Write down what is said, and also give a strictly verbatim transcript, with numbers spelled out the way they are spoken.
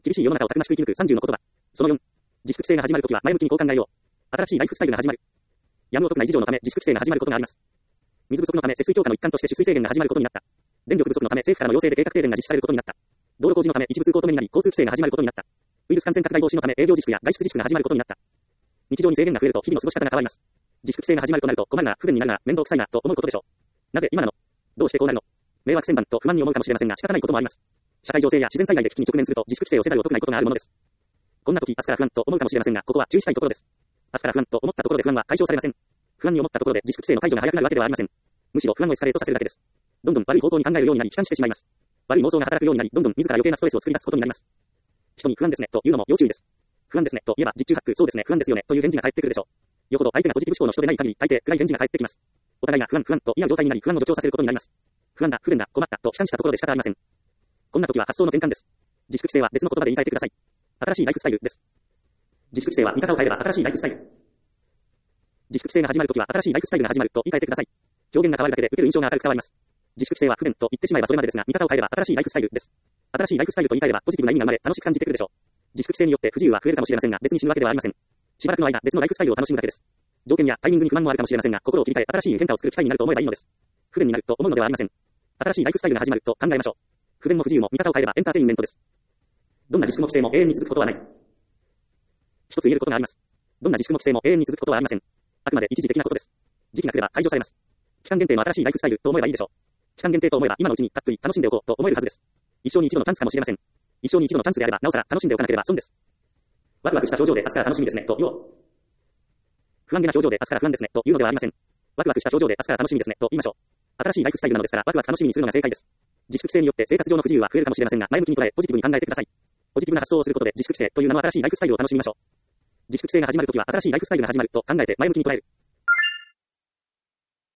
厳しい世の中をたくましく生き抜くさんじゅうの言葉。そのよん。自粛規制が始まるときは前向きにこう考えよう。新しいライフスタイルが始まる。やむを得ない事情のため自粛規制が始まることがあります。水不足のため節水強化の一環として取水制限が始まることになった。電力不足のため政府からの要請で計画停電が実施されることになった。道路工事のため一部通行止めになり交通規制が始まることになった。ウイルス感染拡大防止のため営業自粛や外出自粛が始まることになった。日常に制限が増えると日々の過ごし方が変わります。自粛規制が始まるとなると困るな、不便になるな、面倒くさいなと思うことでしょう。なぜ今なの？どうしてこうなるの？迷惑千万と不満に思うかもしれませんが仕方ないこともあります。社会情勢や自然災害で危機に直面すると自粛規制をせざるを得ないことがあるものです。こんな時、明日から不安と思うかもしれませんが、ここは注意したいところです。明日から不安と思ったところで不安は解消されません。不安に思ったところで自粛規制の解除が早くなるわけではありません。むしろ不安をエスカレートさせるだけです。どんどん悪い方向に考えるようになり悲観してしまいます。悪い妄想が働くようになり、どんどん自ら余計なストレスを作り出すことになります。人に不安ですねというのも要注意です。不安ですねと言えば実中八九そうですね不安ですよねという返事が返ってくるでしょう。よほど相手がポジティブ思考の人でない限り大抵暗い返事が返ってきます。お互いが不安不安と言い合う状態になり不安を助長させることになります。不安だ不便だ困ったと悲観したところで仕方ありません。こんな時は発想の転換です。自粛規制は別の言葉で言い換えてください。新しいライフスタイルです。自粛規制は見方を変えれば新しいライフスタイル。自粛規制が始まるときは新しいライフスタイルが始まると言い換えてください。表現が変わるだけで受ける印象が明るく変わります。自粛規制は不便と言ってしまえばそれまでですが、見方を変えれば新しいライフスタイルです。新しいライフスタイルと言い換えればポジティブな意味が生まれ楽しく感じてくるでしょう。自粛規制によって不自由は増えるかもしれませんが、別に死ぬわけではありません。しばらくの間別のライフスタイルを楽しむだけです。条件やタイミングに不満もあるかもしれませんが、心を切り替え新しい変化を作る機会になると思えばいいのです。不便になると思うのではありません。新しいライフスタイルが始まると考えましょう。不便も不自由も見方を変えればエンターテインメントです。どんな自粛も規制も永遠に続くことはない。一つ言えることがあります。どんな自粛も規制も永遠に続くことはありません。あくまで一時的なことです。時期が来れば解除されます。期間限定の新しいライフスタイルと思えばいいでしょう。期間限定と思えば今のうちにたっぷり楽しんでおこうと思えるはずです。一生に一度のチャンスかもしれません。一生に一度のチャンスであればなおさら楽しんでおかなければ損です。ワクワクした表情で明日から楽しみですねと言おう。不安げな表情で明日から不安ですねというのではありません。ワクワクした表情で明日から楽しみですねと言いましょう。新しいライフスタイルなのですからワクワク楽しみにするのが正解です。自粛規制によって生活上の不自由は増えるかもしれませんが、前向きに捉えポジティブに考えてください。ポジティブな発想をすることで自粛規制という名の新しいライフスタイルを楽しみましょう。自粛規制が始まるときは新しいライフスタイルが始まると考えて前向きに捉える。